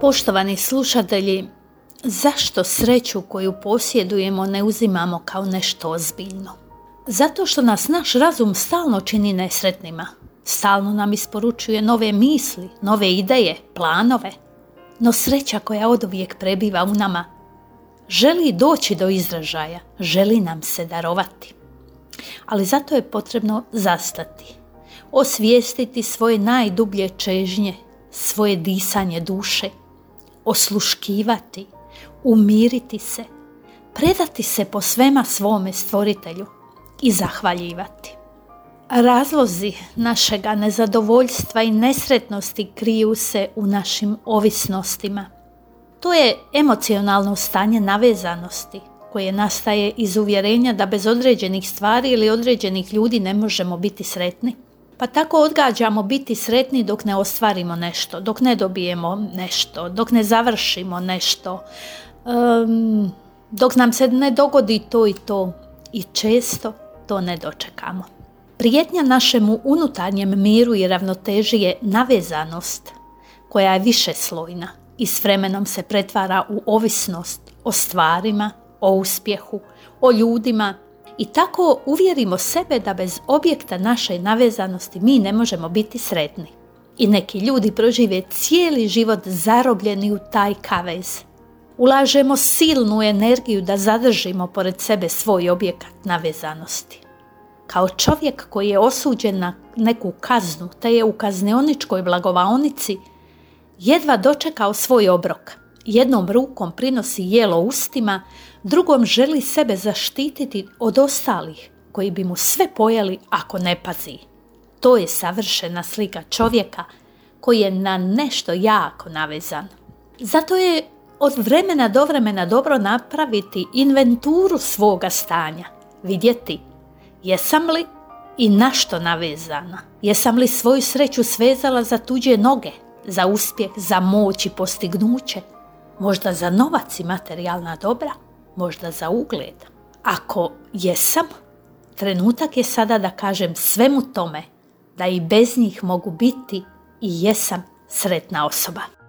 Poštovani slušatelji, zašto sreću koju posjedujemo ne uzimamo kao nešto ozbiljno? Zato što nas naš razum stalno čini nesretnima. Stalno nam isporučuje nove misli, nove ideje, planove. No sreća koja oduvijek prebiva u nama želi doći do izražaja, želi nam se darovati. Ali zato je potrebno zastati, osvijestiti svoje najdublje čežnje, svoje disanje duše, osluškivati, umiriti se, predati se po svema svome stvoritelju i zahvaljivati. Razlozi našega nezadovoljstva i nesretnosti kriju se u našim ovisnostima. To je emocionalno stanje navezanosti koje nastaje iz uvjerenja da bez određenih stvari ili određenih ljudi ne možemo biti sretni. Pa tako odgađamo biti sretni dok ne ostvarimo nešto, dok ne dobijemo nešto, dok ne završimo nešto, dok nam se ne dogodi to i to i često to ne dočekamo. Prijetnja našemu unutarnjem miru i ravnoteži je navezanost koja je višeslojna i s vremenom se pretvara u ovisnost o stvarima, o uspjehu, o ljudima i tako uvjerimo sebe da bez objekta naše navezanosti mi ne možemo biti sretni. I neki ljudi prožive cijeli život zarobljeni u taj kavez. Ulažemo silnu energiju da zadržimo pored sebe svoj objekat navezanosti. Kao čovjek koji je osuđen na neku kaznu, te je u kaznioničkoj blagovaonici jedva dočekao svoj obrok. Jednom rukom prinosi jelo ustima, drugom želi sebe zaštititi od ostalih koji bi mu sve pojeli ako ne pazi. To je savršena slika čovjeka koji je na nešto jako navezan. Zato je od vremena do vremena dobro napraviti inventuru svoga stanja, vidjeti jesam li i na što navezana, jesam li svoju sreću svezala za tuđe noge, za uspjeh, za moć i postignuće, možda za novac i materijalna dobra, možda za ugled. Ako jesam, trenutak je sada da kažem svemu tome da i bez njih mogu biti i jesam sretna osoba.